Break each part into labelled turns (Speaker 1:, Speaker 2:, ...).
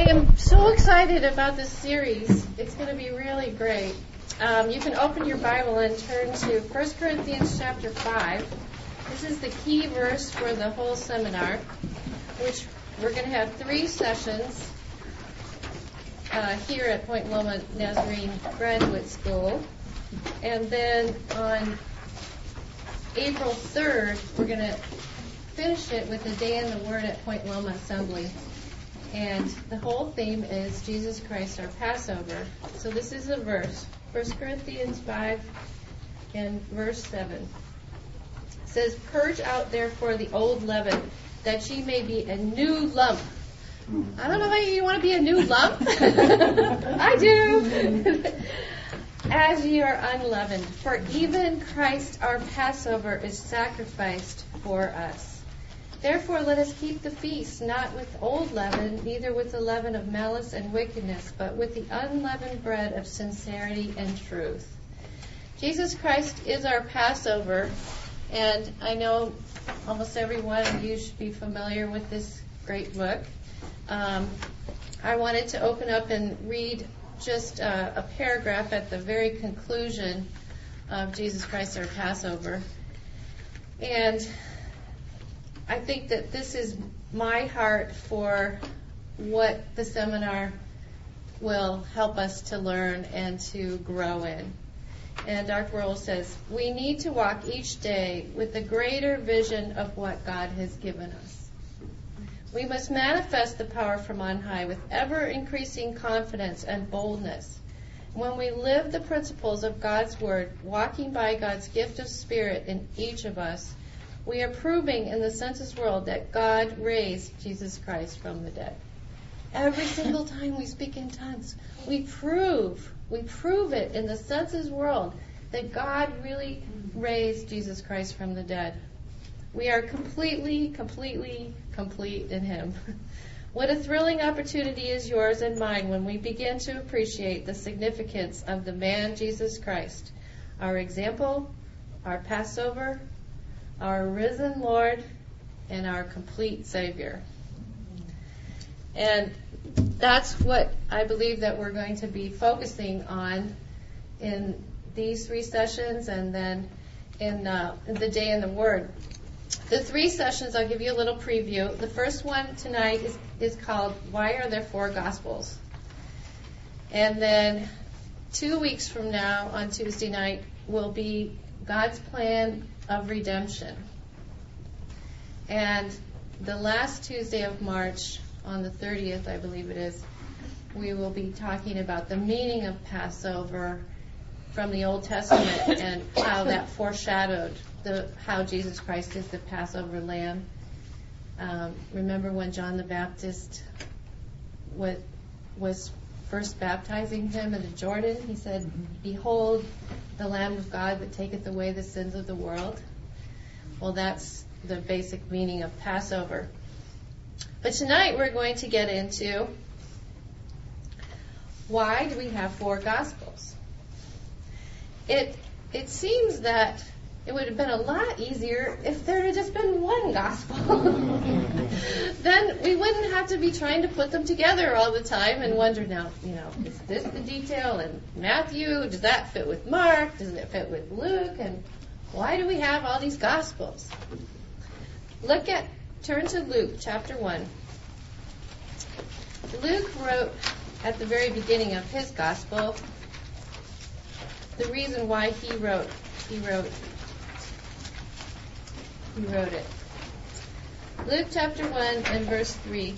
Speaker 1: am so excited about this series. It's going to be really great. You can open your Bible and turn to 1 Corinthians chapter 5. This is the key verse for the whole seminar, which we're going to have 3 sessions here at Point Loma Nazarene Graduate School. And then on April 3rd, we're going to finish it with a day in the Word at Point Loma Assembly. And the whole theme is Jesus Christ, our Passover. So this is a verse, 1 Corinthians 5 and verse 7. It says, "Purge out therefore the old leaven, that ye may be a new lump." I don't know how you want to be a new lump. I do. "As ye are unleavened, for even Christ our Passover is sacrificed for us. Therefore let us keep the feast, not with old leaven, neither with the leaven of malice and wickedness, but with the unleavened bread of sincerity and truth." Jesus Christ is our Passover, and I know almost every one of you should be familiar with this great book. I wanted to open up and read just a paragraph at the very conclusion of Jesus Christ, our Passover. And I think that this is my heart for what the seminar will help us to learn and to grow in. And Dr. Roll says, "We need to walk each day with a greater vision of what God has given us. We must manifest the power from on high with ever-increasing confidence and boldness. When we live the principles of God's Word, walking by God's gift of Spirit in each of us, we are proving in the senses world that God raised Jesus Christ from the dead." Every single time we speak in tongues, we prove it in the senses world that God really raised Jesus Christ from the dead. We are completely complete in Him. What a thrilling opportunity is yours and mine when we begin to appreciate the significance of the man Jesus Christ, our example, our Passover, our risen Lord, and our complete Savior. And that's what I believe that we're going to be focusing on in these 3 sessions, and then in the Day in the Word. The 3 sessions, I'll give you a little preview. The first one tonight is called "Why Are There 4 Gospels?" And then 2 weeks from now, on Tuesday night, will be God's Plan of Redemption. And the last Tuesday of March, on the 30th, I believe it is, we will be talking about the meaning of Passover from the Old Testament and how that foreshadowed how Jesus Christ is the Passover lamb. Remember when John the Baptist was first baptizing him in the Jordan? He said, "Behold, the Lamb of God that taketh away the sins of the world." Well, that's the basic meaning of Passover. But tonight we're going to get into why do we have 4 Gospels? It seems that it would have been a lot easier if there had just been 1 Gospel. Then we wouldn't have to be trying to put them together all the time and wonder, now, is this the detail in Matthew? Does that fit with Mark? Does it fit with Luke? And why do we have all these Gospels? Turn to Luke chapter 1. Luke wrote at the very beginning of his Gospel the reason why he wrote it. Luke chapter 1 and verse 3.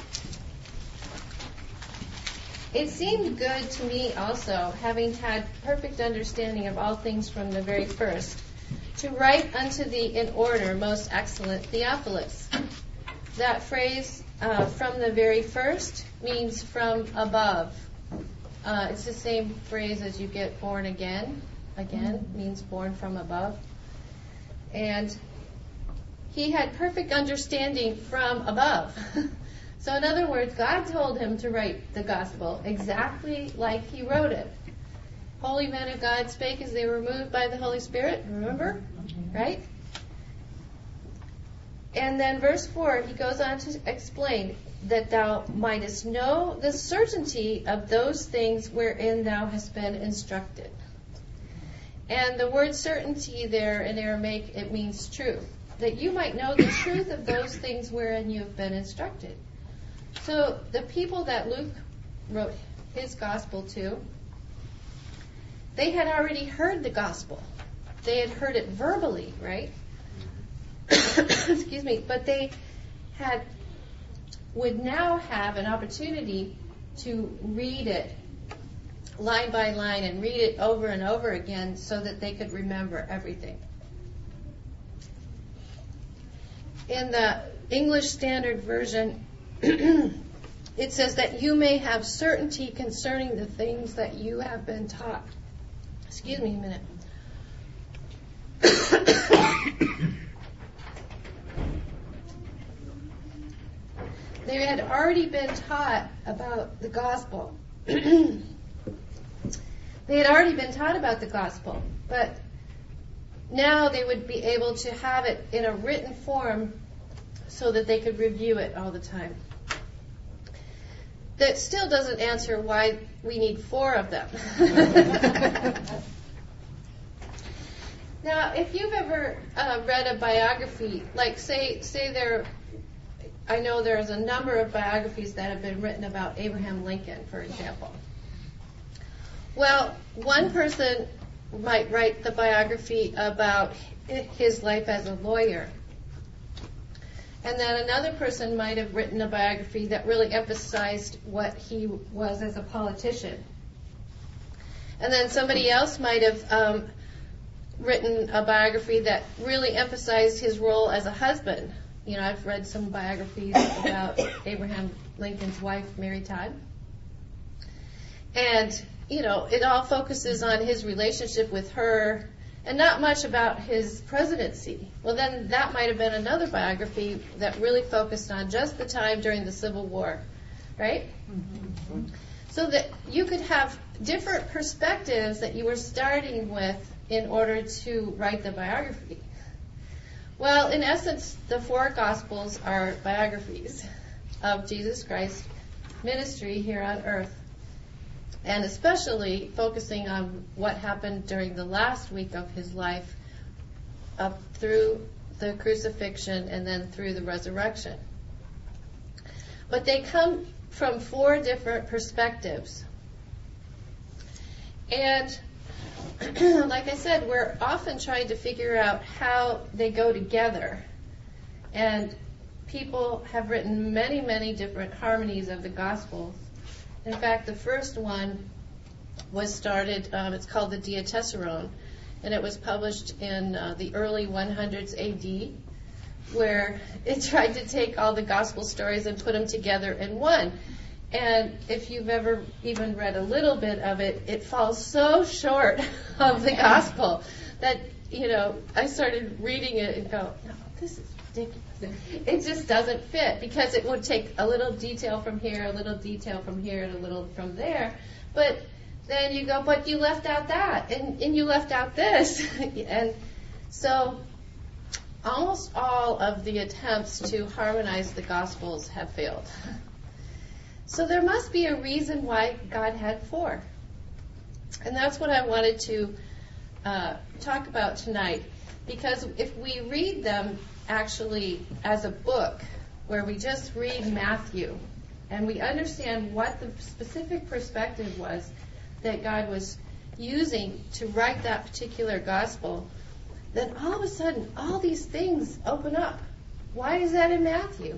Speaker 1: "It seemed good to me also, having had perfect understanding of all things from the very first, to write unto thee in order, most excellent Theophilus." That phrase, "from the very first," means from above. It's the same phrase as you get born again. Again means born from above. And he had perfect understanding from above. So in other words, God told him to write the gospel exactly like he wrote it. Holy men of God spake as they were moved by the Holy Spirit. Remember? Right? And then verse 4, he goes on to explain, that thou mightest know the certainty of those things wherein thou hast been instructed. And the word certainty there in Aramaic, it means truth. That you might know the truth of those things wherein you have been instructed. So the people that Luke wrote his gospel to, they had already heard the gospel. They had heard it verbally, right? Excuse me. But they would now have an opportunity to read it line by line and read it over and over again so that they could remember everything. In the English Standard Version, it says that you may have certainty concerning the things that you have been taught. Excuse me a minute. They had already been taught about the gospel. They had already been taught about the gospel, but now they would be able to have it in a written form so that they could review it all the time. That still doesn't answer why we need 4 of them. Now, if you've ever read a biography, like say there, I know there's a number of biographies that have been written about Abraham Lincoln, for example. Well, one person might write the biography about his life as a lawyer. And then another person might have written a biography that really emphasized what he was as a politician. And then somebody else might have written a biography that really emphasized his role as a husband. You know, I've read some biographies about Abraham Lincoln's wife, Mary Todd. And, you know, it all focuses on his relationship with her and not much about his presidency. Well, then that might have been another biography that really focused on just the time during the Civil War, right? Mm-hmm. So that you could have different perspectives that you were starting with in order to write the biography. Well, in essence, the 4 Gospels are biographies of Jesus Christ's ministry here on earth, and especially focusing on what happened during the last week of his life up through the crucifixion and then through the resurrection. But they come from 4 different perspectives. And like I said, we're often trying to figure out how they go together. And people have written many, many different harmonies of the Gospels. In fact, the first one was started, it's called the Diatessaron, and it was published in the early 100s AD, where it tried to take all the Gospel stories and put them together in one. And if you've ever even read a little bit of it, it falls so short of the Gospel that, you know, I started reading it and go, no, this is ridiculous. It just doesn't fit, because it would take a little detail from here, a little detail from here, and a little from there. But then you go, but you left out that, and you left out this. And so almost all of the attempts to harmonize the Gospels have failed. So there must be a reason why God had 4. And that's what I wanted to talk about tonight. Because if we read them actually as a book, where we just read Matthew, and we understand what the specific perspective was that God was using to write that particular gospel, then all of a sudden, all these things open up. Why is that in Matthew?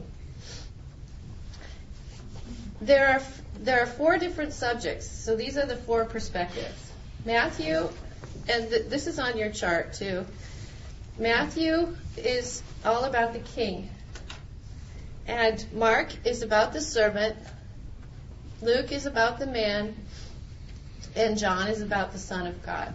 Speaker 1: There are 4 different subjects, so these are the 4 perspectives. Matthew, and this is on your chart too, Matthew is all about the king, and Mark is about the servant, Luke is about the man, and John is about the Son of God.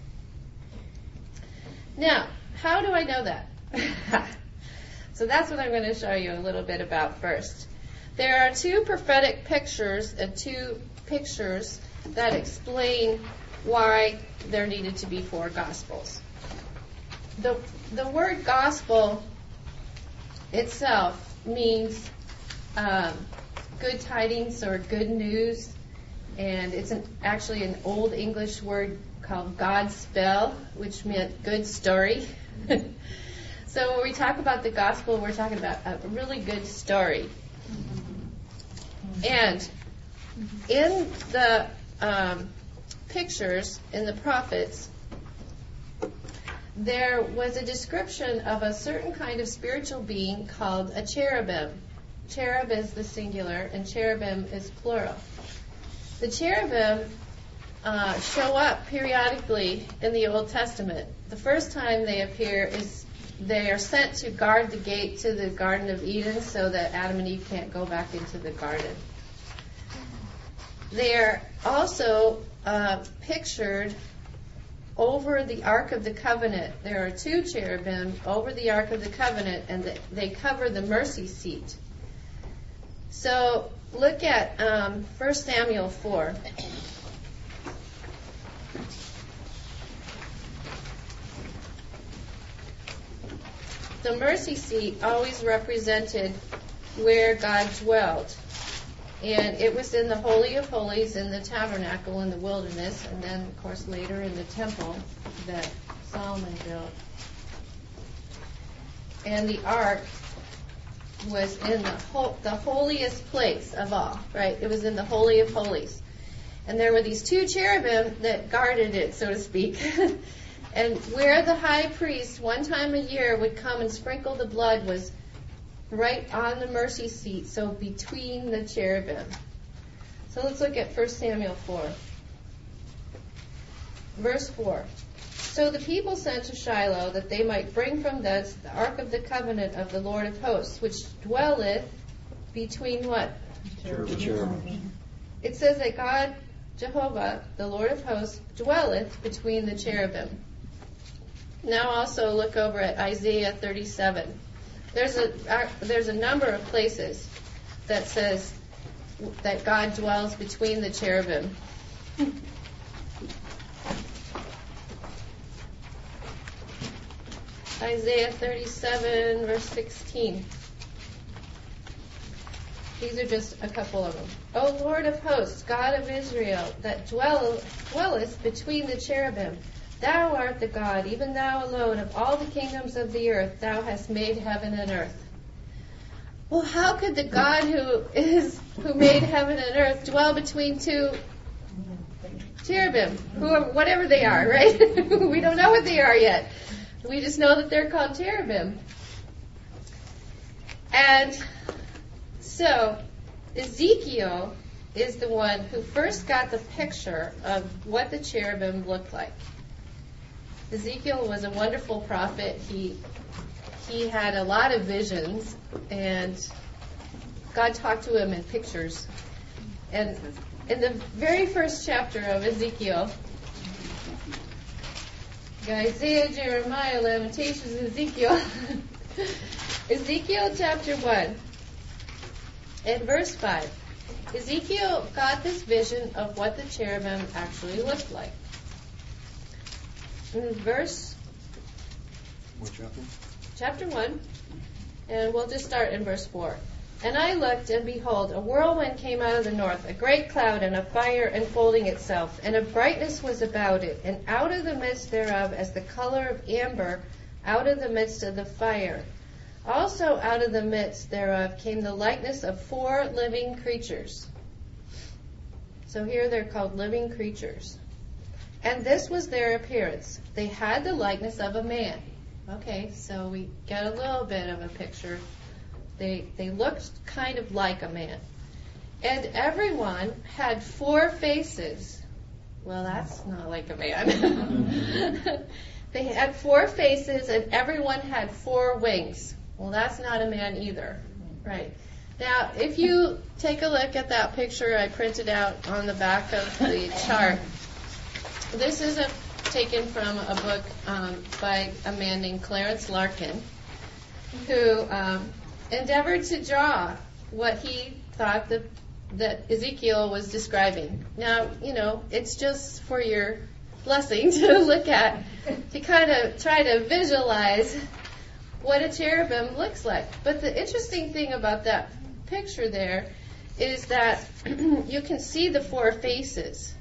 Speaker 1: Now, how do I know that? So that's what I'm going to show you a little bit about first. There are 2 prophetic pictures and 2 pictures that explain why there needed to be 4 Gospels. The word gospel itself means good tidings or good news, and it's actually an old English word called Godspell, which meant good story. So when we talk about the gospel, we're talking about a really good story. And in the pictures in the prophets, there was a description of a certain kind of spiritual being called a cherubim. Cherub is the singular, and cherubim is plural. The cherubim show up periodically in the Old Testament. The first time they appear is they are sent to guard the gate to the Garden of Eden so that Adam and Eve can't go back into the garden. They are also pictured over the Ark of the Covenant. There are 2 cherubim over the Ark of the Covenant, and they cover the mercy seat. So look at 1 Samuel 4. The mercy seat always represented where God dwelled. And it was in the Holy of Holies in the tabernacle in the wilderness, and then, of course, later in the temple that Solomon built. And the ark was in the holiest place of all, right? It was in the Holy of Holies. And there were these 2 cherubim that guarded it, so to speak. And where the high priest one time a year would come and sprinkle the blood was right on the mercy seat, so between the cherubim. So let's look at 1 Samuel 4. Verse 4. So the people sent to Shiloh that they might bring from thence the ark of the covenant of the Lord of hosts, which dwelleth between what?
Speaker 2: Cherubim.
Speaker 1: It says that God, Jehovah, the Lord of hosts, dwelleth between the cherubim. Now also look over at Isaiah 37. There's a number of places that says that God dwells between the cherubim. Isaiah 37, verse 16. These are just a couple of them. O Lord of hosts, God of Israel, that dwellest between the cherubim, Thou art the God, even Thou alone, of all the kingdoms of the earth. Thou hast made heaven and earth. Well, how could the God who made heaven and earth dwell between 2 cherubim, whatever they are, right? We don't know what they are yet. We just know that they're called cherubim. And so Ezekiel is the one who first got the picture of what the cherubim looked like. Ezekiel was a wonderful prophet. He had a lot of visions, and God talked to him in pictures. And in the very first chapter of Ezekiel, Isaiah, Jeremiah, Lamentations, Ezekiel, Ezekiel chapter 1 and verse 5, Ezekiel got this vision of what the cherubim actually looked like. In verse...
Speaker 2: What chapter?
Speaker 1: Chapter 1, and we'll just start in verse 4. And I looked, and behold, a whirlwind came out of the north, a great cloud, and a fire enfolding itself, and a brightness was about it, and out of the midst thereof, as the color of amber, out of the midst of the fire. Also out of the midst thereof came the likeness of 4 living creatures. So here they're called living creatures. And this was their appearance. They had the likeness of a man. Okay, so we get a little bit of a picture. They looked kind of like a man. And everyone had 4 faces. Well, that's not like a man. They had 4 faces, and everyone had 4 wings. Well, that's not a man either. Right. Now, if you take a look at that picture I printed out on the back of the chart, this is taken from a book by a man named Clarence Larkin, who endeavored to draw what he thought that Ezekiel was describing. Now, it's just for your blessing to look at, to kind of try to visualize what a cherubim looks like. But the interesting thing about that picture there is that you can see the four faces.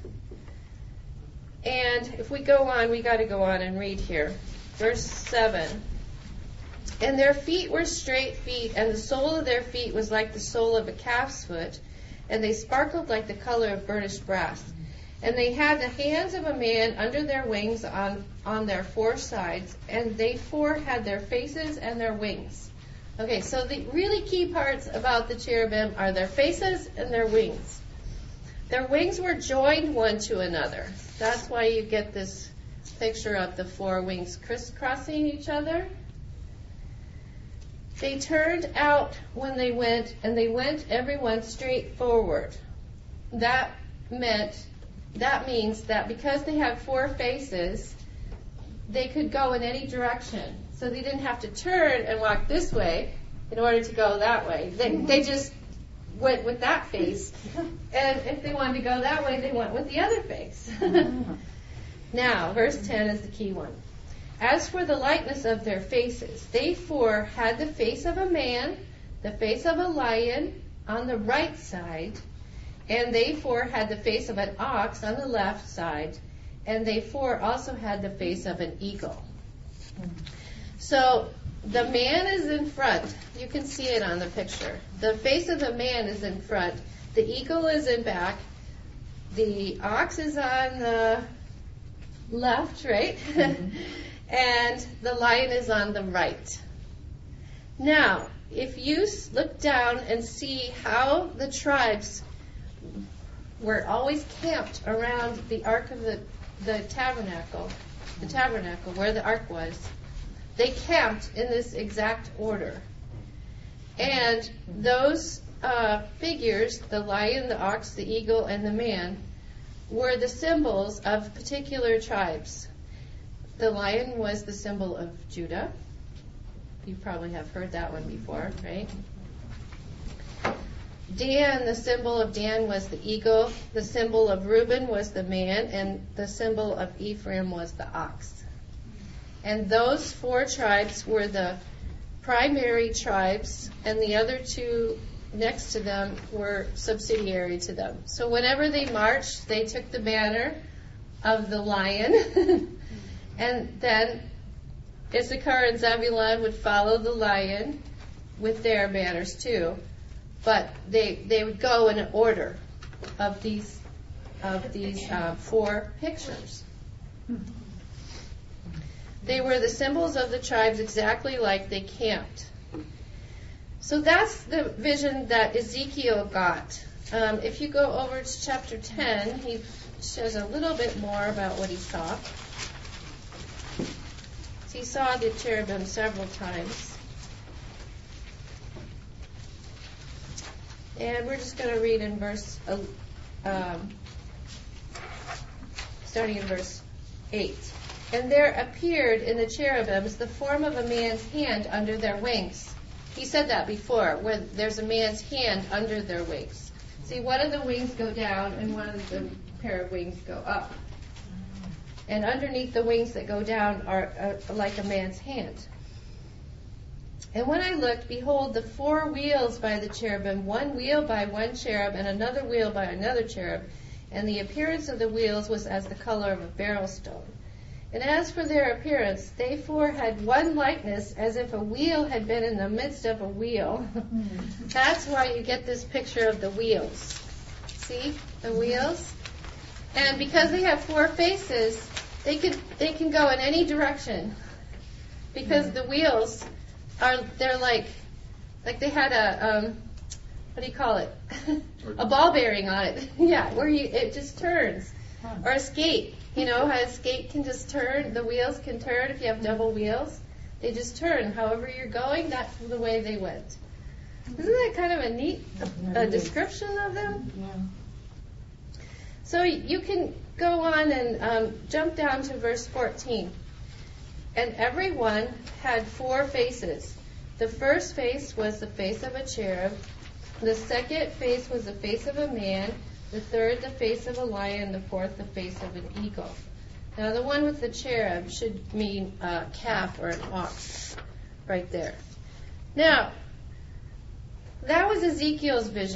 Speaker 1: And if we go on, we got to go on and read here. Verse 7. And their feet were straight feet, and the sole of their feet was like the sole of a calf's foot, and they sparkled like the color of burnished brass. And they had the hands of a man under their wings on their four sides, and they four had their faces and their wings. Okay, so the really key parts about the cherubim are their faces and their wings. Their wings were joined one to another. That's why you get this picture of the four wings crisscrossing each other. They turned out when they went, and they went everyone straight forward. That means that because they have four faces, they could go in any direction. So they didn't have to turn and walk this way in order to go that way. They just went with that face. And if they wanted to go that way, they went with the other face. Now, verse 10 is the key one. As for the likeness of their faces, they four had the face of a man, the face of a lion on the right side, and they four had the face of an ox on the left side, and they four also had the face of an eagle. So the man is in front. You can see it on the picture. The face of the man is in front. The eagle is in back. The ox is on the left, right? Mm-hmm. And the lion is on the right. Now, if you look down and see how the tribes were always camped around the ark of the tabernacle where the ark was, they camped in this exact order. And those figures, the lion, the ox, the eagle, and the man, were the symbols of particular tribes. The lion was the symbol of Judah. You probably have heard that one before, right? Dan, the symbol of Dan was the eagle. The symbol of Reuben was the man, and the symbol of Ephraim was the ox. And those four tribes were the primary tribes, and the other two next to them were subsidiary to them. So whenever they marched, they took the banner of the lion, and then Issachar and Zebulun would follow the lion with their banners too. But they would go in an order of these four pictures. They were the symbols of the tribes exactly like they camped. So that's the vision that Ezekiel got. If you go over to chapter 10, he shows a little bit more about what he saw. So he saw the cherubim several times. And we're just going to read in starting in verse 8. And there appeared in the cherubims the form of a man's hand under their wings. He said that before, where there's a man's hand under their wings. See, one of the wings go down and one of the pair of wings go up. And underneath the wings that go down are like a man's hand. And when I looked, behold, the four wheels by the cherubim, one wheel by one cherub, and another wheel by another cherub. And the appearance of the wheels was as the color of a beryl stone. And as for their appearance, they four had one likeness, as if a wheel had been in the midst of a wheel. That's why you get this picture of the wheels. See the wheels? And because they have four faces, they can go in any direction. Because the wheels they're like they had a what do you call it? A ball bearing on it. Yeah, where it just turns. Or a skate. You know how a skate can just turn, the wheels can turn if you have double wheels. They just turn. However you're going, that's the way they went. Isn't that kind of a neat description of them? Yeah. So you can go on and jump down to verse 14. And everyone had four faces. The first face was the face of a cherub. The second face was the face of a man. The third, the face of a lion. The fourth, the face of an eagle. Now, the one with the cherub should mean a calf or an ox right there. Now, that was Ezekiel's vision.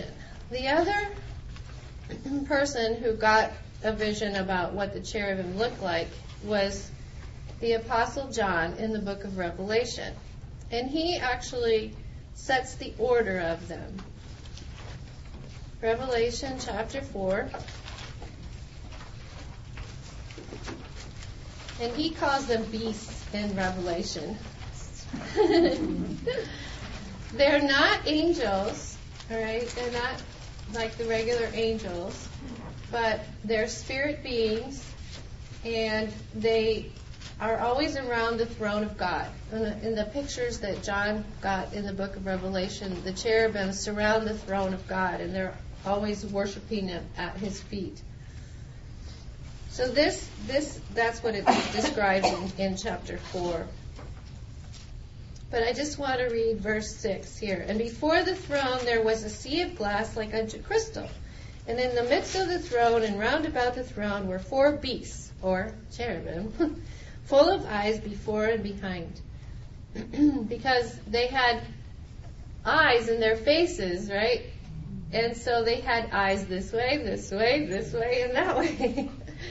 Speaker 1: The other person who got a vision about what the cherubim looked like was the Apostle John in the book of Revelation. And he actually sets the order of them. Revelation chapter 4. And he calls them beasts in Revelation. They're not angels, all right? They're not like the regular angels, but they're spirit beings, and they are always around the throne of God. In the pictures that John got in the book of Revelation, the cherubim surround the throne of God, and they're always worshiping him at his feet. So that's what it describes in chapter 4. But I just want to read verse 6 here. And before the throne there was a sea of glass like unto crystal. And in the midst of the throne and round about the throne were 4 beasts, or cherubim, full of eyes before and behind. Because they had eyes in their faces, right? And so they had eyes this way, this way, this way, and that way.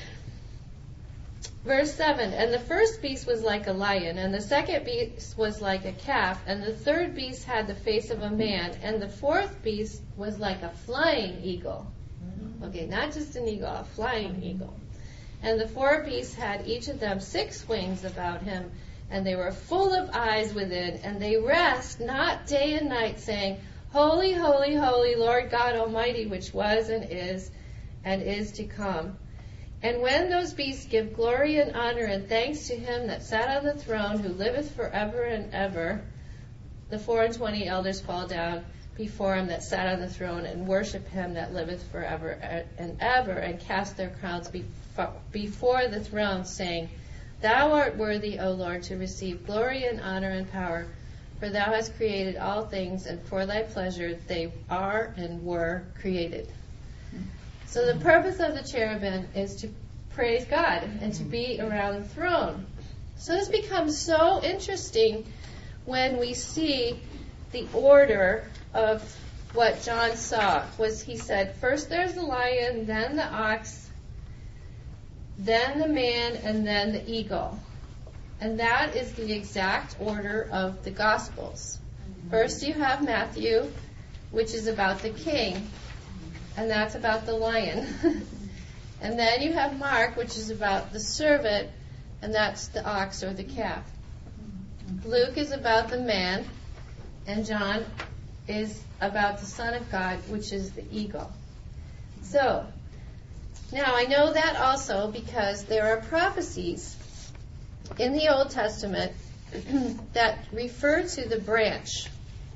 Speaker 1: Verse 7, and the first beast was like a lion, and the second beast was like a calf, and the third beast had the face of a man, and the fourth beast was like a flying eagle. Okay, not just an eagle, a flying eagle. And the 4 beasts had each of them 6 wings about him, and they were full of eyes within, and they rest not day and night, saying, Holy, holy, holy, Lord God Almighty, which was and is to come. And when those beasts give glory and honor and thanks to him that sat on the throne, who liveth forever and ever, the 24 elders fall down before him that sat on the throne and worship him that liveth forever and ever, and cast their crowns before the throne, saying, Thou art worthy, O Lord, to receive glory and honor and power, for thou hast created all things, and for thy pleasure they are and were created. So the purpose of the cherubim is to praise God and to be around the throne. So this becomes so interesting when we see the order of what John saw. He said, first there's the lion, then the ox, then the man, and then the eagle. And that is the exact order of the Gospels. First you have Matthew, which is about the king, and that's about the lion. And then you have Mark, which is about the servant, and that's the ox or the calf. Luke is about the man, and John is about the Son of God, which is the eagle. So, now I know that also because there are prophecies in the Old Testament that refer to the branch.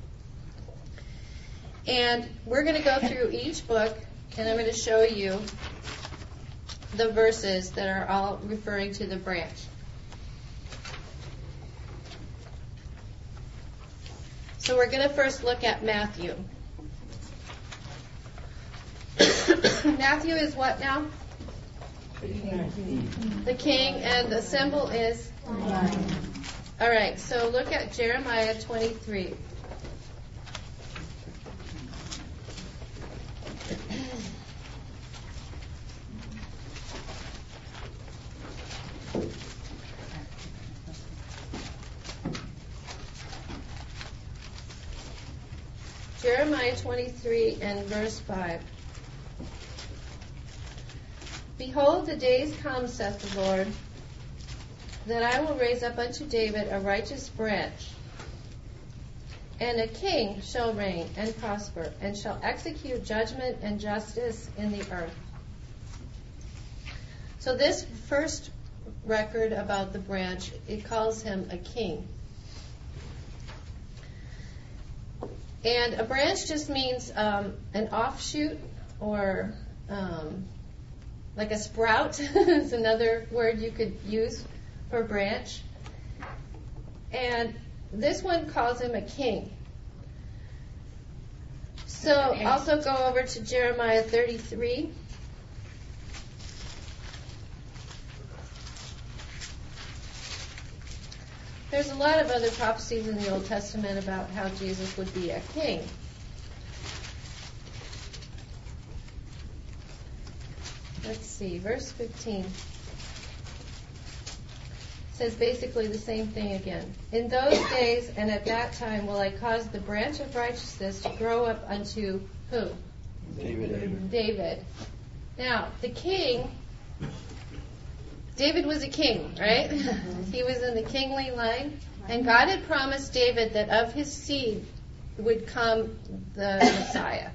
Speaker 1: And we're going to go through each book, and I'm going to show you the verses that are all referring to the branch. So we're going to first look at Matthew. Matthew is what now? The king, and the symbol is? All right, so look at Jeremiah 23. Jeremiah 23 and verse 5. Behold, the days come, saith the Lord, that I will raise up unto David a righteous branch, and a king shall reign and prosper, and shall execute judgment and justice in the earth. So this first record about the branch, it calls him a king. And a branch just means an offshoot, or like a sprout is another word you could use for branch. And this one calls him a king. So also go over to Jeremiah 33. There's a lot of other prophecies in the Old Testament about how Jesus would be a king. let's see, verse 15 says basically the same thing again. In those days and at that time will I cause the branch of righteousness to grow up unto who? David. Now, the king, David was a king, right? He was in the kingly line. And God had promised David that of his seed would come the Messiah.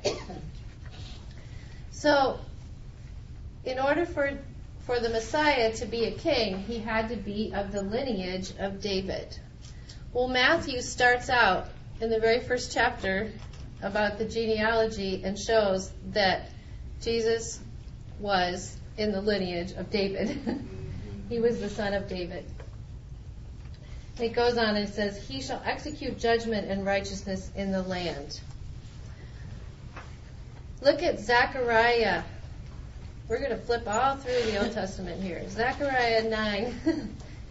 Speaker 1: So, in order for the Messiah to be a king, he had to be of the lineage of David. Well, Matthew starts out in the very first chapter about the genealogy and shows that Jesus was in the lineage of David. He was the son of David. It goes on and says, he shall execute judgment and righteousness in the land. Look at Zechariah. We're going to flip all through the Old Testament here. Zechariah 9.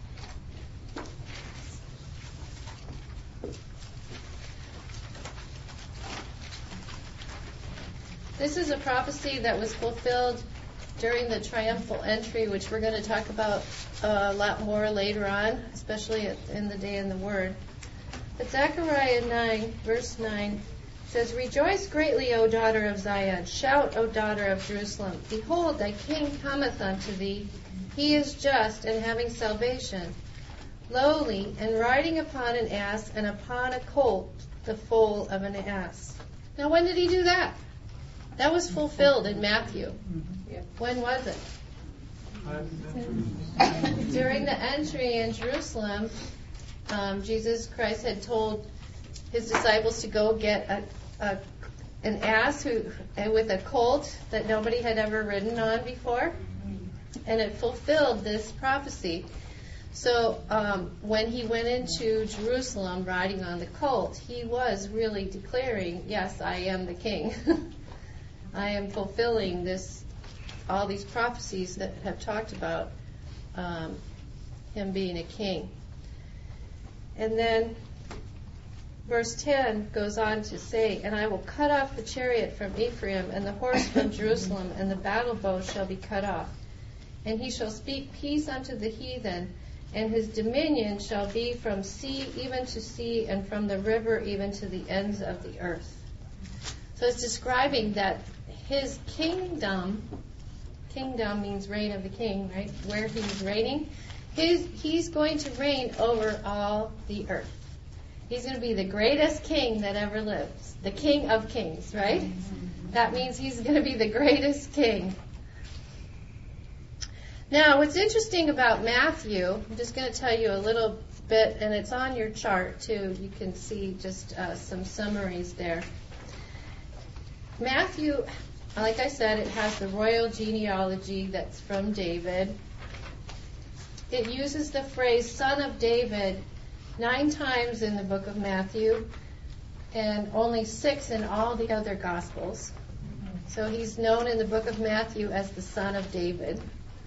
Speaker 1: This is a prophecy that was fulfilled during the triumphal entry, which we're going to talk about a lot more later on, especially in the Day in the Word. But Zechariah 9, verse 9, says, rejoice greatly, O daughter of Zion. Shout, O daughter of Jerusalem. Behold, thy king cometh unto thee. He is just and having salvation, lowly, and riding upon an ass, and upon a colt, the foal of an ass. Now, when did he do that? That was fulfilled in Matthew. When was it? During the entry in Jerusalem, Jesus Christ had told his disciples to go get an ass with a colt that nobody had ever ridden on before, and it fulfilled this prophecy. So when he went into Jerusalem riding on the colt, he was really declaring, yes, I am the king. I am fulfilling all these prophecies that have talked about him being a king. And then verse 10 goes on to say, and I will cut off the chariot from Ephraim, and the horse from Jerusalem, and the battle bow shall be cut off. And he shall speak peace unto the heathen, and his dominion shall be from sea even to sea, and from the river even to the ends of the earth. So it's describing that his kingdom means reign of the king, right? Where he's reigning, he's going to reign over all the earth. He's going to be the greatest king that ever lives. The king of kings, right? That means he's going to be the greatest king. Now, what's interesting about Matthew, I'm just going to tell you a little bit, and it's on your chart too. You can see just some summaries there. Matthew, like I said, it has the royal genealogy that's from David. It uses the phrase son of David 9 times in the book of Matthew, and only 6 in all the other Gospels. So he's known in the book of Matthew as the son of David.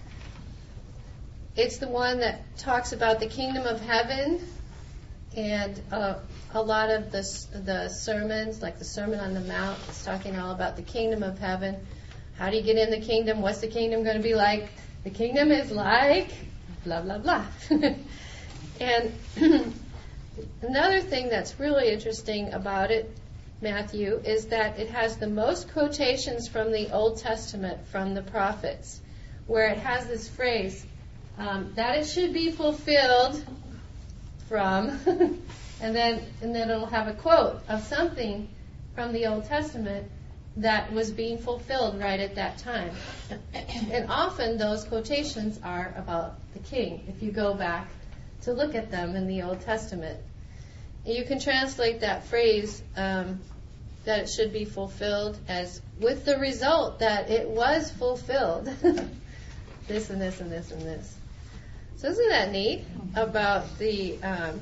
Speaker 1: It's the one that talks about the kingdom of heaven, and a lot of the sermons, like the Sermon on the Mount, is talking all about the kingdom of heaven. How do you get in the kingdom? What's the kingdom going to be like? The kingdom is like blah, blah, blah. And another thing that's really interesting about it, Matthew, is that it has the most quotations from the Old Testament from the prophets, where it has this phrase, that it should be fulfilled from, and then it'll have a quote of something from the Old Testament that was being fulfilled right at that time. And often those quotations are about the king, if you go back to look at them in the Old Testament. You can translate that phrase, that it should be fulfilled, as with the result that it was fulfilled. This and this and this and this. So isn't that neat about the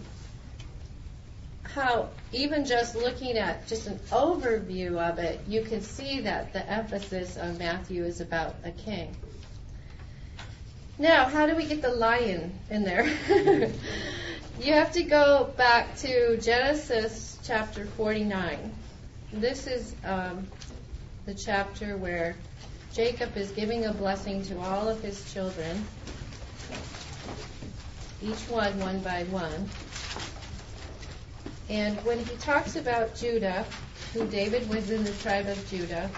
Speaker 1: how even just looking at just an overview of it, you can see that the emphasis on Matthew is about a king. Now, how do we get the lion in there? You have to go back to Genesis chapter 49. This is the chapter where Jacob is giving a blessing to all of his children, each one by one. And when he talks about Judah, who David was in the tribe of Judah,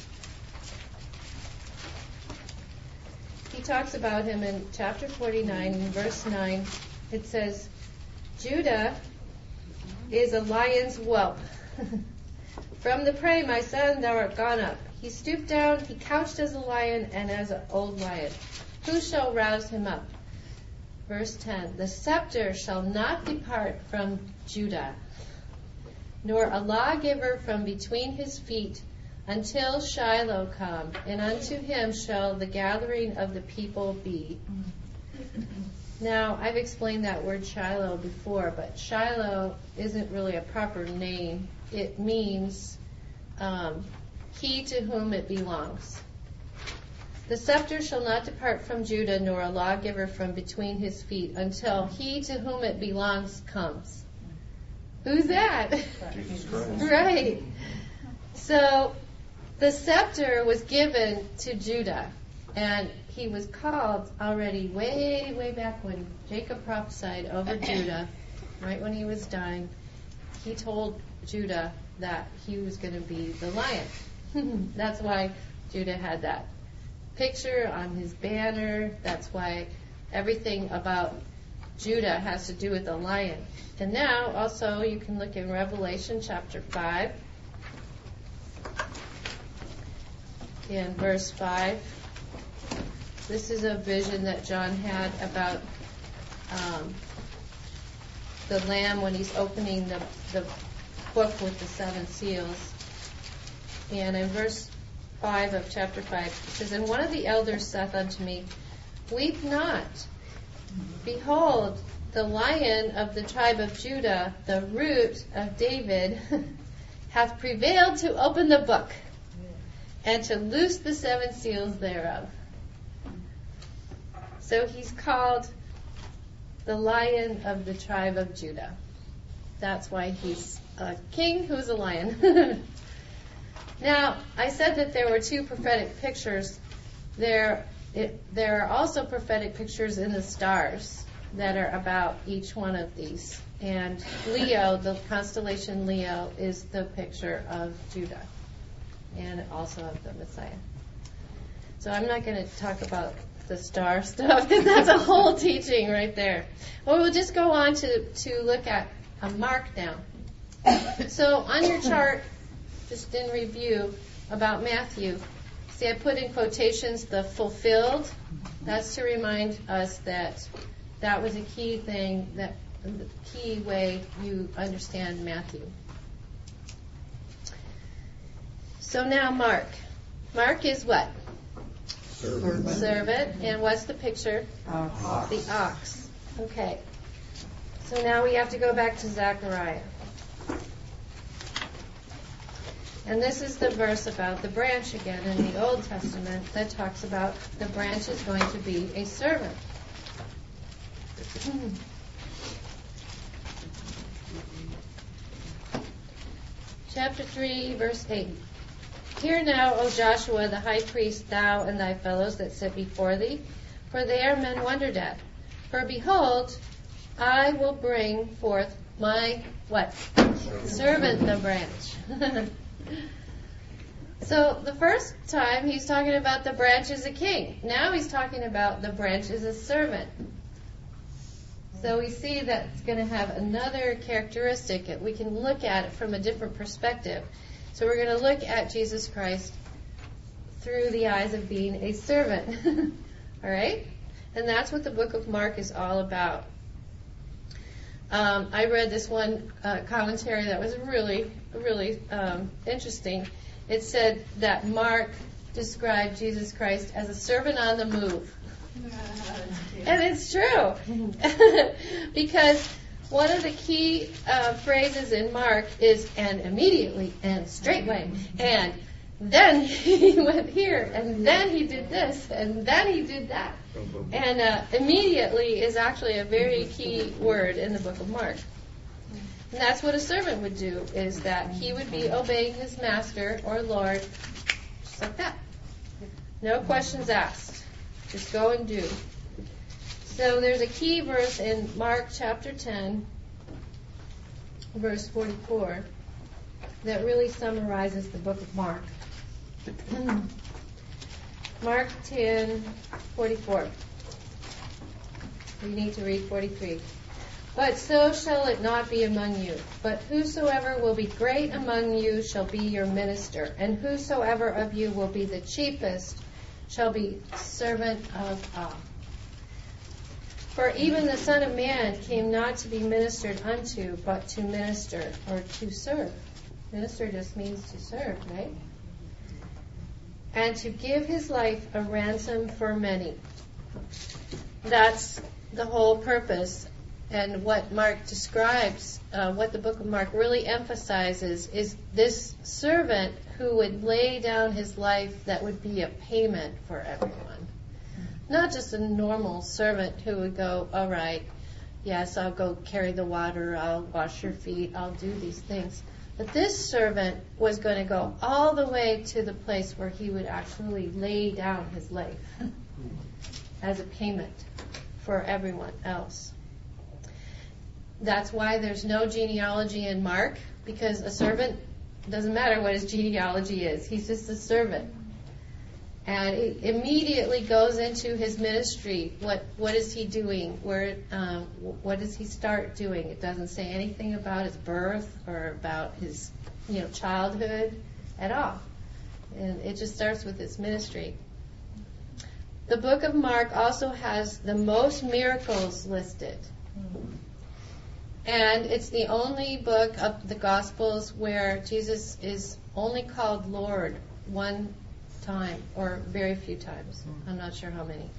Speaker 1: he talks about him in chapter 49, in verse 9. It says, Judah is a lion's whelp. From the prey, my son, thou art gone up. He stooped down, he couched as a lion and as an old lion. Who shall rouse him up? Verse 10, the scepter shall not depart from Judah, nor a lawgiver from between his feet, until Shiloh come, and unto him shall the gathering of the people be. Now, I've explained that word Shiloh before, but Shiloh isn't really a proper name. It means he to whom it belongs. The scepter shall not depart from Judah, nor a lawgiver from between his feet, until he to whom it belongs comes. Who's that?
Speaker 2: Jesus Christ.
Speaker 1: Right. So, the scepter was given to Judah, and he was called already way back when Jacob prophesied over Judah, right when he was dying. He told Judah that he was going to be the lion. That's why Judah had that picture on his banner. That's why everything about Judah has to do with the lion. And now, also, you can look in Revelation chapter 5. In verse 5, this is a vision that John had about the Lamb when he's opening the book with the 7 seals. And in verse 5 of chapter 5, it says, And one of the elders saith unto me, Weep not. Behold, the Lion of the tribe of Judah, the root of David, hath prevailed to open the book and to loose the 7 seals thereof. So he's called the Lion of the tribe of Judah. That's why he's a king who's a lion. Now, I said that there were 2 prophetic pictures. There are also prophetic pictures in the stars that are about each one of these. And Leo, the constellation Leo, is the picture of Judah and also of the Messiah. So I'm not going to talk about the star stuff because that's a whole teaching right there. Well, we'll just go on to look at a mark now. So on your chart, just in review about Matthew, see I put in quotations the fulfilled. That's to remind us that that was a key thing, that the key way you understand Matthew. So now Mark. Mark is what? Servant. And what's the picture?
Speaker 3: Ox.
Speaker 1: The ox. Okay. So now we have to go back to Zechariah. And this is the verse about the branch again in the Old Testament that talks about the branch is going to be a servant. Chapter 3, verse 8. Hear now, O Joshua, the high priest, thou and thy fellows that sit before thee, for they are men wondered at. For behold, I will bring forth my, what? Servant, the branch. So the first time he's talking about the branch as a king. Now he's talking about the branch as a servant. So we see that it's going to have another characteristic. We can look at it from a different perspective. So we're going to look at Jesus Christ through the eyes of being a servant. All right? And that's what the book of Mark is all about. I read this one commentary that was really, really interesting. It said that Mark described Jesus Christ as a servant on the move. And it's true. Because one of the key phrases in Mark is, and immediately, and straightway, and then he went here, and then he did this, and then he did that. And immediately is actually a very key word in the book of Mark. And that's what a servant would do, is that he would be obeying his master or Lord, just like that. No questions asked. Just go and do. So there's a key verse in Mark chapter 10, verse 44, that really summarizes the book of Mark. Mark 10:44. You need to read 43. But so shall it not be among you. But whosoever will be great among you shall be your minister, and whosoever of you will be the chiefest shall be servant of all. For even the Son of Man came not to be ministered unto, but to minister, or to serve. Minister just means to serve, right? And to give his life a ransom for many. That's the whole purpose. And what Mark describes, what the book of Mark really emphasizes, is this servant who would lay down his life that would be a payment for everyone. Not just a normal servant who would go, all right, yes, I'll go carry the water, I'll wash your feet, I'll do these things. But this servant was going to go all the way to the place where he would actually lay down his life as a payment for everyone else. That's why there's no genealogy in Mark, because a servant, doesn't matter what his genealogy is, he's just a servant. And it immediately goes into his ministry. What is he doing? What does he start doing? It doesn't say anything about his birth or about his childhood at all. And it just starts with his ministry. The book of Mark also has the most miracles listed. And it's the only book of the Gospels where Jesus is only called Lord one time, or very few times. I'm not sure how many.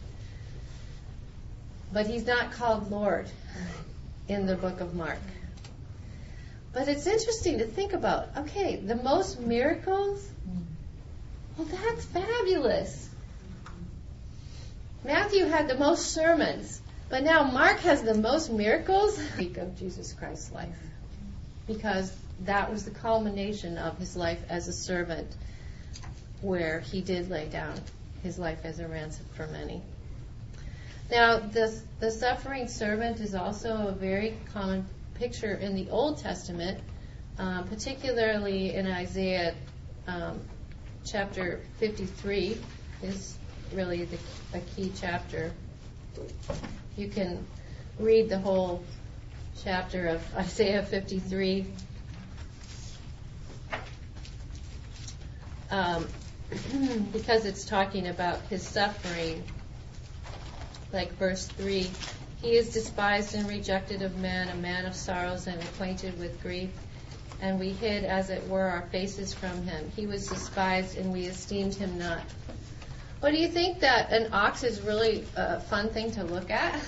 Speaker 1: But he's not called Lord in the book of Mark. But it's interesting to think about. Okay, the most miracles? Well, that's fabulous. Matthew had the most sermons. But now Mark has the most miracles. Speak of Jesus Christ's life, because that was the culmination of his life as a servant, where he did lay down his life as a ransom for many. Now, the suffering servant is also a very common picture in the Old Testament, particularly in Isaiah chapter 53 is really a key chapter. You can read the whole chapter of Isaiah 53. Because it's talking about his suffering. Like verse 3, he is despised and rejected of men, a man of sorrows and acquainted with grief. And we hid, as it were, our faces from him. He was despised and we esteemed him not. Well, do you think that an ox is really a fun thing to look at?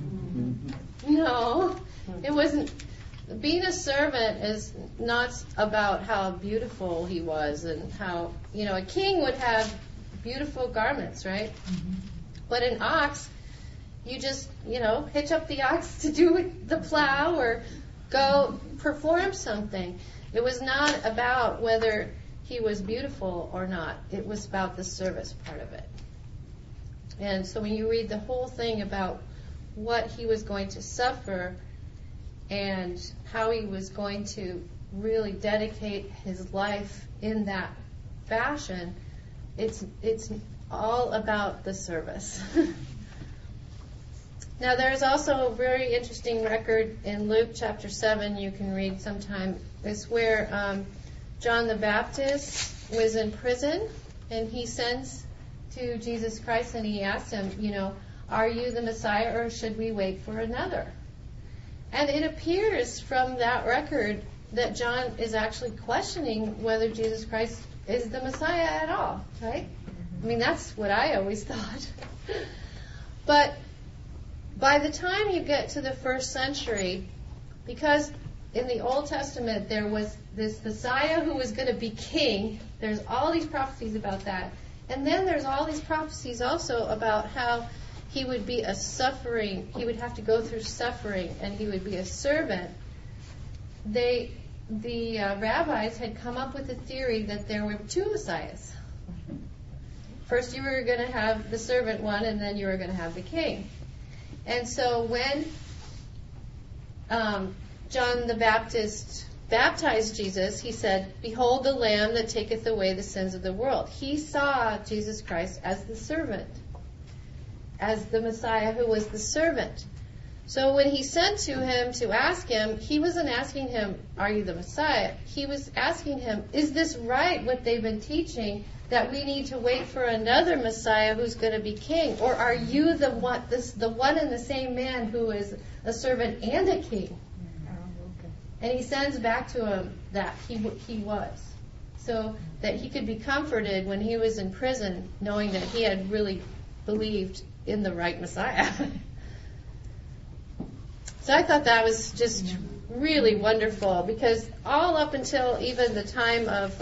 Speaker 1: No, it wasn't. Being a servant is not about how beautiful he was and how, a king would have beautiful garments, right? Mm-hmm. But an ox, you just, hitch up the ox to do the plow or go perform something. It was not about whether he was beautiful or not. It was about the service part of it. And so when you read the whole thing about what he was going to suffer and how he was going to really dedicate his life in that fashion, it's all about the service. Now there's also a very interesting record in Luke chapter 7 you can read sometime. It's where John the Baptist was in prison and he sends to Jesus Christ and he asks him, are you the Messiah or should we wait for another? And it appears from that record that John is actually questioning whether Jesus Christ is the Messiah at all, right? I mean, that's what I always thought. But by the time you get to the first century, because in the Old Testament there was this Messiah who was going to be king, there's all these prophecies about that. And then there's all these prophecies also about how he would be he would have to go through suffering, and he would be a servant. The rabbis had come up with a theory that there were two Messiahs. First you were going to have the servant one, and then you were going to have the king. And so when John the Baptist baptized Jesus, he said, "Behold the Lamb that taketh away the sins of the world." He saw Jesus Christ as the servant, as the Messiah who was the servant. So when he sent to him to ask him, he wasn't asking him, "Are you the Messiah?" He was asking him, "Is this right, what they've been teaching, that we need to wait for another Messiah who's going to be king? Or are you the one and the same man who is a servant and a king?" And he sends back to him that he was, so that he could be comforted when he was in prison, knowing that he had really believed in the right Messiah. So I thought that was just really wonderful, because all up until even the time of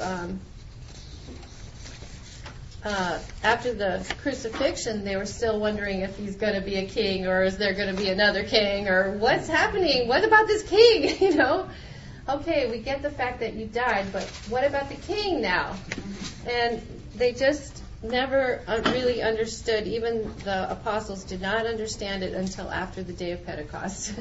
Speaker 1: after the crucifixion, they were still wondering if he's going to be a king, or is there going to be another king, or what's happening? What about this king? You know? Okay, we get the fact that you died, but what about the king now? And they just never really understood. Even the apostles did not understand it until after the day of Pentecost.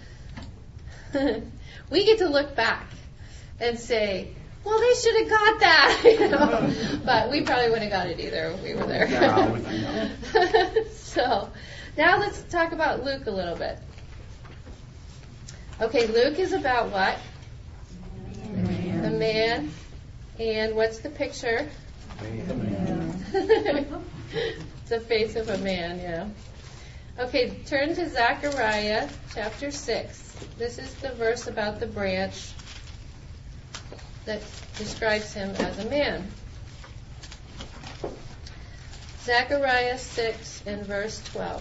Speaker 1: We get to look back and say, "Well, they should have got that," you know? But we probably wouldn't have got it either if we were there.
Speaker 2: No.
Speaker 1: So now let's talk about Luke a little bit. Okay, Luke is about what? The man. And what's the picture? It's the face of a man, yeah. Okay, turn to Zechariah chapter 6. This is the verse about the branch that describes him as a man. Zechariah 6 and verse 12.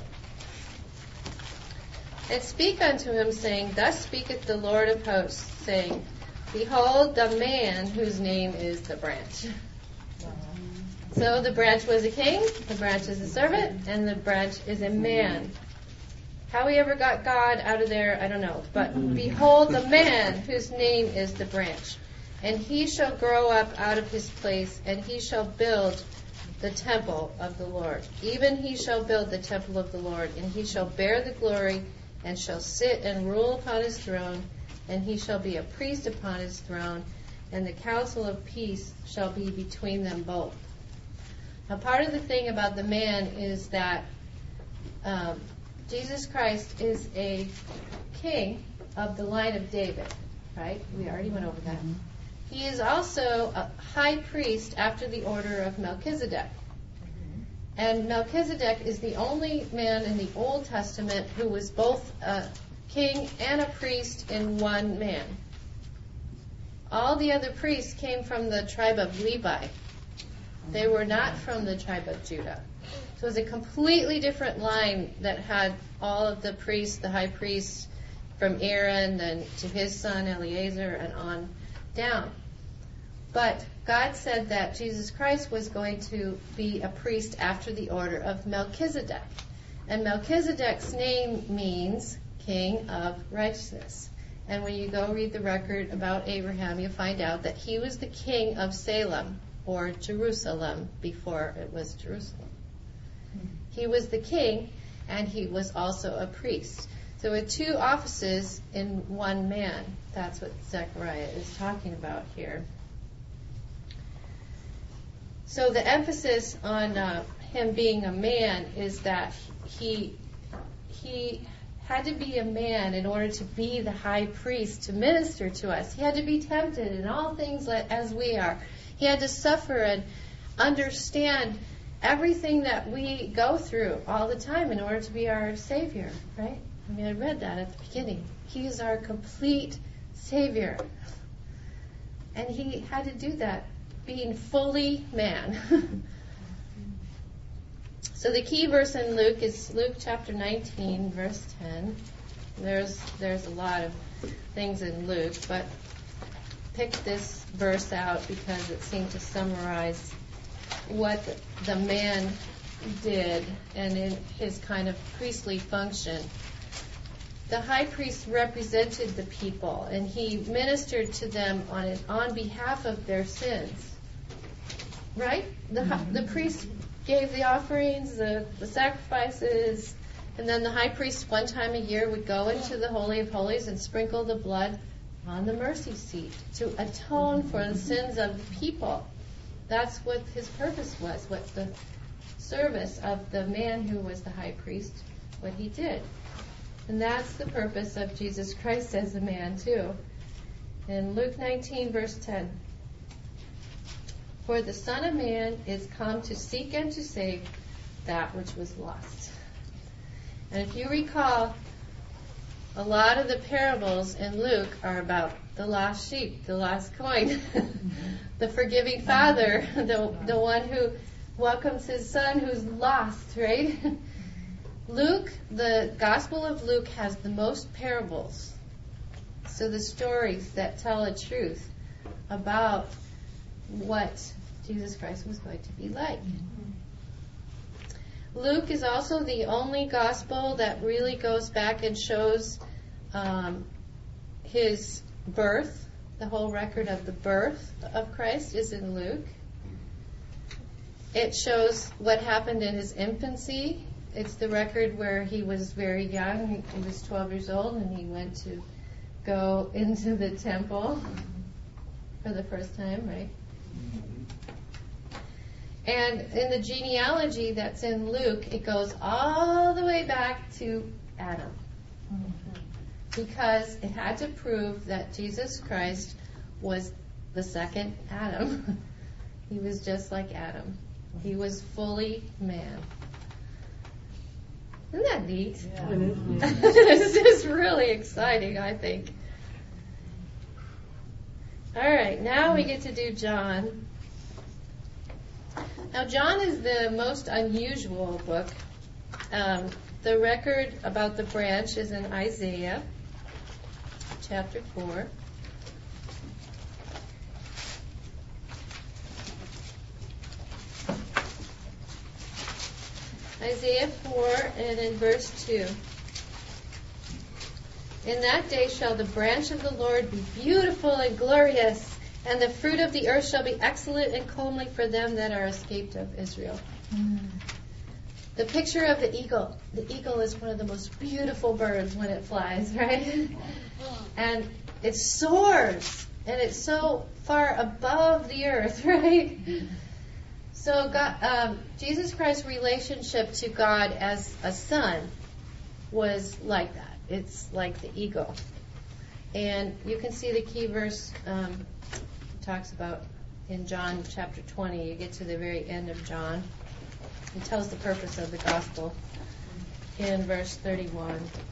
Speaker 1: "And speak unto him, saying, Thus speaketh the Lord of hosts, saying, Behold the man whose name is the branch." So the branch was a king, the branch is a servant, and the branch is a man. How he ever got God out of there, I don't know. But behold the man whose name is the branch. And he shall grow up out of his place, and he shall build the temple of the Lord. Even he shall build the temple of the Lord, and he shall bear the glory, and shall sit and rule upon his throne, and he shall be a priest upon his throne, and the counsel of peace shall be between them both. Now, part of the thing about the man is that Jesus Christ is a king of the line of David, right? We already went over that. He is also a high priest after the order of Melchizedek. And Melchizedek is the only man in the Old Testament who was both a king and a priest in one man. All the other priests came from the tribe of Levi. They were not from the tribe of Judah. So it was a completely different line that had all of the priests, the high priests, from Aaron then to his son Eleazar and on down. But God said that Jesus Christ was going to be a priest after the order of Melchizedek. And Melchizedek's name means King of Righteousness. And when you go read the record about Abraham, you'll find out that he was the king of Salem, or Jerusalem, before it was Jerusalem. He was the king, and he was also a priest. So with two offices in one man, that's what Zechariah is talking about here. So the emphasis on him being a man is that he had to be a man in order to be the high priest to minister to us. He had to be tempted in all things as we are. He had to suffer and understand everything that we go through all the time in order to be our Savior, right? I mean, I read that at the beginning. He is our complete Savior. And he had to do that, being fully man. So the key verse in Luke is Luke chapter 19, verse 10. There's a lot of things in Luke, but pick this verse out because it seemed to summarize what the man did and in his kind of priestly function. The high priest represented the people, and he ministered to them on behalf of their sins. Right? The priest gave the offerings, the sacrifices, and then the high priest one time a year would go into the Holy of Holies and sprinkle the blood on the mercy seat to atone for the sins of the people. That's what his purpose was, what the service of the man who was the high priest, what he did. And that's the purpose of Jesus Christ as a man too. In Luke 19 verse 10, for the Son of Man is come to seek and to save that which was lost. And if you recall, a lot of the parables in Luke are about the lost sheep, the lost coin, the forgiving father, the one who welcomes his son who's lost, right? Luke, the Gospel of Luke has the most parables. So the stories that tell a truth about what Jesus Christ was going to be like. Luke is also the only gospel that really goes back and shows his birth. The whole record of the birth of Christ is in Luke. It shows what happened in his infancy. It's the record where he was very young. He was 12 years old and he went to go into the temple for the first time, right? And in the genealogy that's in Luke, it goes all the way back to Adam. Because it had to prove that Jesus Christ was the second Adam. He was just like Adam. He was fully man. Isn't that neat? Yeah. This is really exciting, I think. All right, now we get to do John. Now, John is the most unusual book. The record about the branch is in Isaiah, chapter 4. Isaiah 4 and in verse 2. In that day shall the branch of the Lord be beautiful and glorious, and the fruit of the earth shall be excellent and comely for them that are escaped of Israel. The picture of the eagle. The eagle is one of the most beautiful birds when it flies, right? And it soars, and it's so far above the earth, right? So God, Jesus Christ's relationship to God as a son was like that. It's like the eagle. And you can see the key verse talks about in John chapter 20. You get to the very end of John. It tells the purpose of the gospel in verse 31.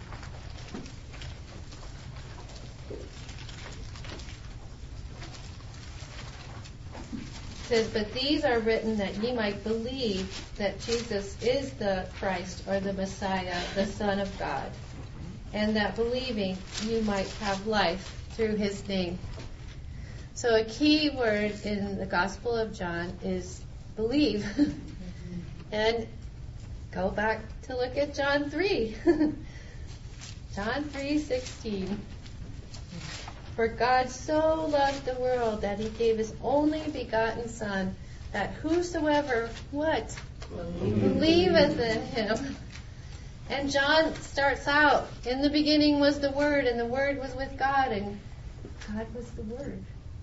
Speaker 1: It says, but these are written that ye might believe that Jesus is the Christ or the Messiah, the Son of God, and that believing you might have life through his name. So a key word in the Gospel of John is believe. And go back to look at John 3. John 3:16. For God so loved the world that he gave his only begotten Son, that whosoever, what? Believeth in him. And John starts out, in the beginning was the Word, and the Word was with God, and God was the Word.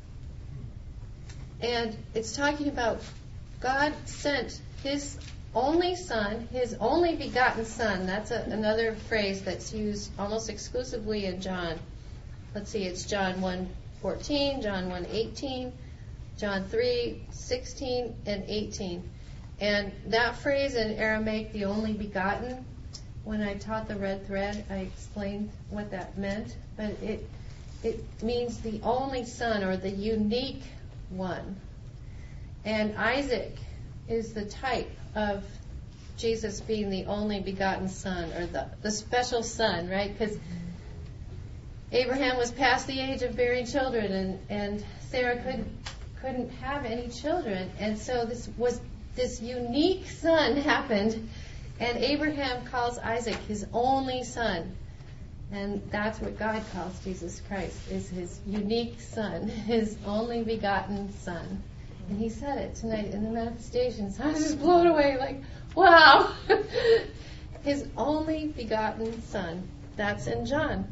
Speaker 1: And it's talking about God sent his only Son, his only begotten Son. That's another phrase that's used almost exclusively in John. Let's see, it's John 1:14, John 1:18, John 3:16 and 18. And that phrase in Aramaic, the only begotten, when I taught the red thread, I explained what that meant. But it means the only son or the unique one. And Isaac is the type of Jesus being the only begotten son, or the special son, right? Because Abraham was past the age of bearing children, and Sarah couldn't have any children. And so this unique son happened, and Abraham calls Isaac his only son. And that's what God calls Jesus Christ, is his unique son, his only begotten son. And he said it tonight in the manifestations. I was just blown away, like, wow. His only begotten Son. That's in John.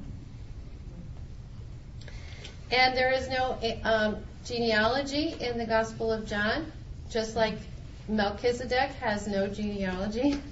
Speaker 1: And there is no genealogy in the Gospel of John, just like Melchizedek has no genealogy.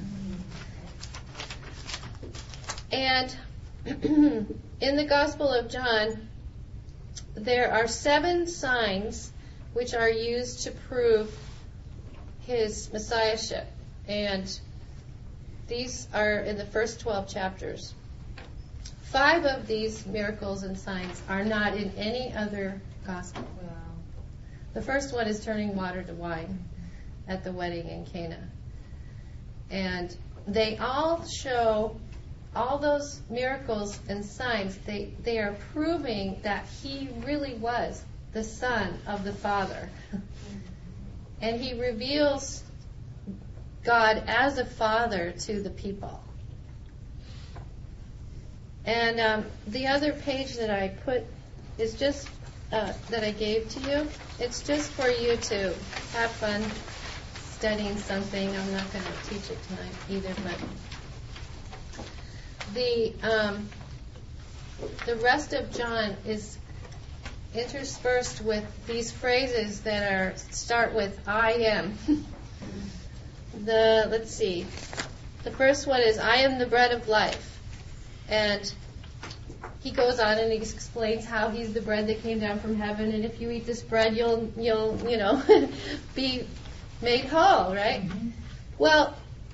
Speaker 1: And in the Gospel of John, there are 7 signs which are used to prove his messiahship. And these are in the first 12 chapters. 5 of these miracles and signs are not in any other gospel.
Speaker 2: Wow.
Speaker 1: The first one is turning water to wine at the wedding in Cana. And they all show, all those miracles and signs, they are proving that he really was the Son of the Father. And he reveals God as a father to the people. And the other page that I put is just that I gave to you. It's just for you to have fun studying something. I'm not going to teach it tonight either, but the rest of John is interspersed with these phrases that start with I am. Let's see. The first one is I am the bread of life. And he goes on and he explains how he's the bread that came down from heaven, and if you eat this bread, you'll be made whole, right? Mm-hmm. Well,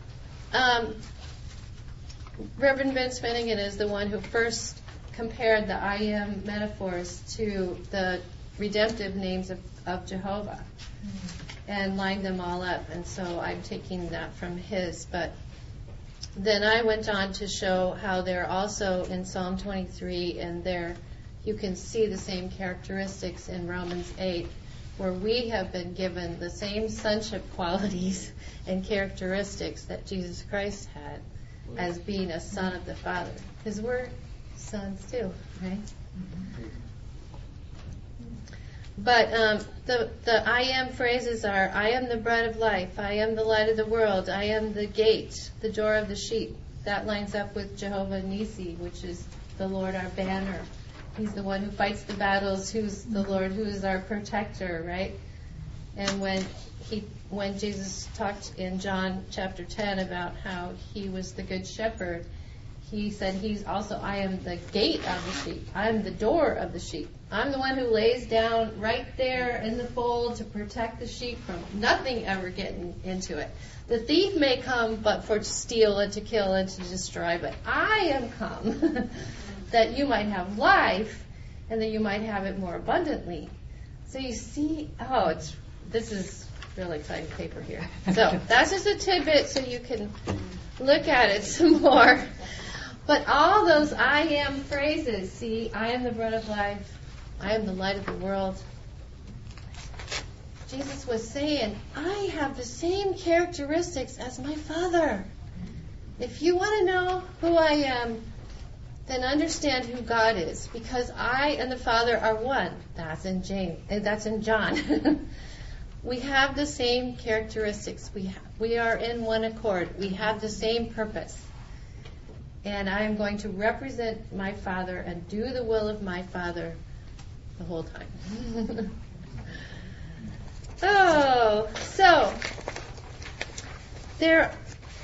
Speaker 1: Reverend Vince Finnegan is the one who first compared the I am metaphors to the redemptive names of Jehovah, and lined them all up. And so I'm taking that from his, but then I went on to show how they're also in Psalm 23, and there you can see the same characteristics in Romans 8, where we have been given the same sonship qualities and characteristics that Jesus Christ had as being a son of the Father. Because we're sons too, right? But the I am phrases are, I am the bread of life, I am the light of the world, I am the gate, the door of the sheep. That lines up with Jehovah Nissi, which is the Lord our banner. He's the one who fights the battles, who's the Lord who is our protector, right? And when Jesus talked in John chapter 10 about how he was the good shepherd, he said he's also, I am the gate of the sheep. I am the door of the sheep. I'm the one who lays down right there in the fold to protect the sheep from nothing ever getting into it. The thief may come but for to steal and to kill and to destroy, but I am come that you might have life and that you might have it more abundantly. So you see, this is really exciting paper here. So that's just a tidbit so you can look at it some more. But all those I am phrases, see, I am the bread of life, I am the light of the world. Jesus was saying, I have the same characteristics as my Father. If you want to know who I am, then understand who God is, because I and the Father are one. That's in John. We have the same characteristics. We are in one accord. We have the same purpose. And I am going to represent my Father and do the will of my Father the whole time. So there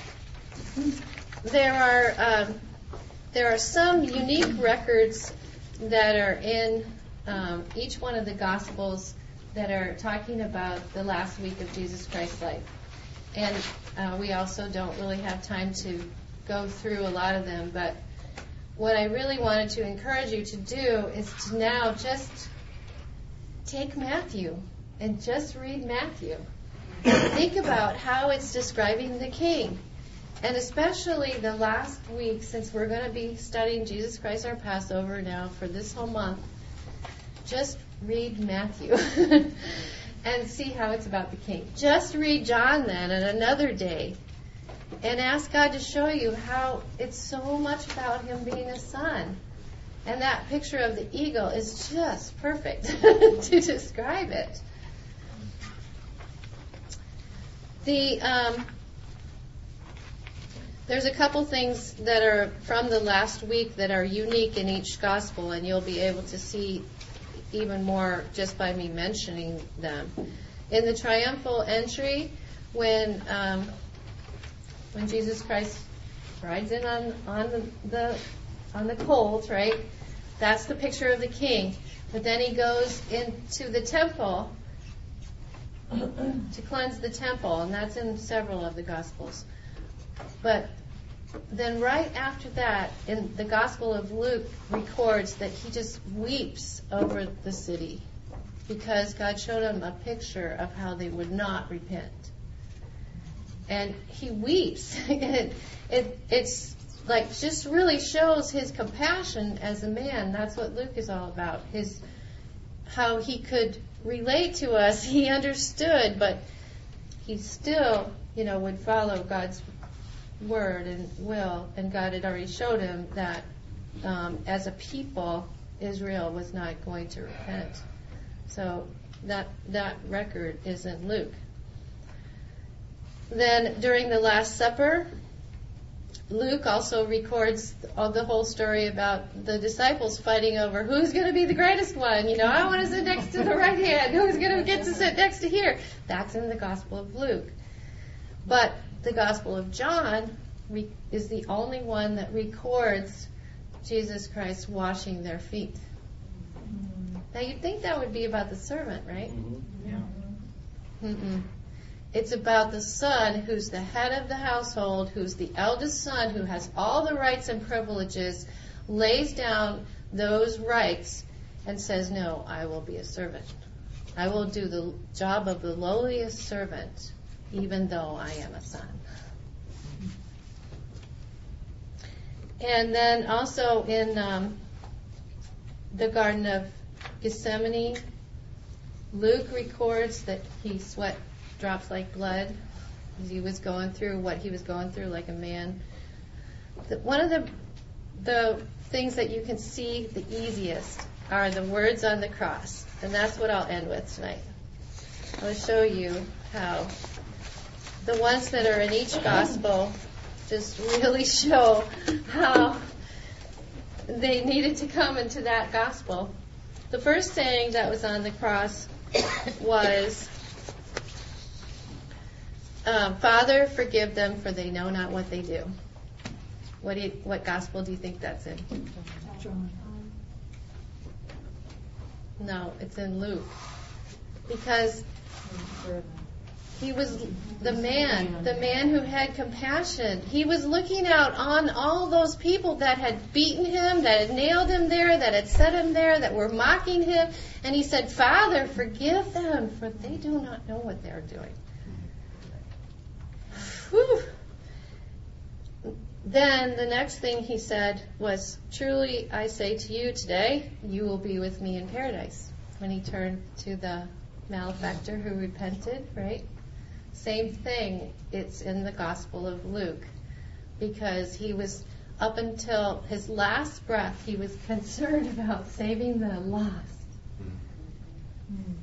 Speaker 1: are some unique records that are in each one of the Gospels that are talking about the last week of Jesus Christ's life. And we also don't really have time to go through a lot of them, but what I really wanted to encourage you to do is to now just take Matthew and just read Matthew. Think about how it's describing the King. And especially the last week, since we're going to be studying Jesus Christ our Passover now for this whole month, just read Matthew and see how it's about the King. Just read John then at another day and ask God to show you how it's so much about him being a son. And that picture of the eagle is just perfect to describe it. There's a couple things that are from the last week that are unique in each gospel, and you'll be able to see even more just by me mentioning them. In the triumphal entry, when Jesus Christ rides in on the colt, right? That's the picture of the king. But then he goes into the temple to cleanse the temple, and that's in several of the Gospels. But then right after that, in the Gospel of Luke records that he just weeps over the city because God showed him a picture of how they would not repent. And he weeps. It's like just really shows his compassion as a man. That's what Luke is all about. How he could relate to us. He understood, but he still, would follow God's word and will. And God had already showed him that as a people, Israel was not going to repent. So that record is in Luke. Then during the Last Supper, Luke also records the whole story about the disciples fighting over who's going to be the greatest one. I want to sit next to the right hand. Who's going to get to sit next to here? That's in the Gospel of Luke. But the Gospel of John is the only one that records Jesus Christ washing their feet. Now you'd think that would be about the servant, right?
Speaker 3: Yeah.
Speaker 1: Mm-mm. It's about the son who's the head of the household, who's the eldest son, who has all the rights and privileges, lays down those rights and says, no, I will be a servant. I will do the job of the lowliest servant, even though I am a son. And then also in the Garden of Gethsemane, Luke records that he sweat drops like blood as he was going through what he was going through like a man. One of the things that you can see the easiest are the words on the cross. And that's what I'll end with tonight. I'll show you how the ones that are in each gospel just really show how they needed to come into that gospel. The first saying that was on the cross was, Father, forgive them, for they know not what they do. What gospel do you think that's in?
Speaker 2: John.
Speaker 1: No, it's in Luke. Because he was the man who had compassion. He was looking out on all those people that had beaten him, that had nailed him there, that had set him there, that were mocking him. And he said, Father, forgive them, for they do not know what they're doing. Whew. Then the next thing he said was, truly I say to you today, you will be with me in paradise. When he turned to the malefactor who repented, right? Same thing, it's in the Gospel of Luke. Because he was, up until his last breath, he was concerned about saving the lost.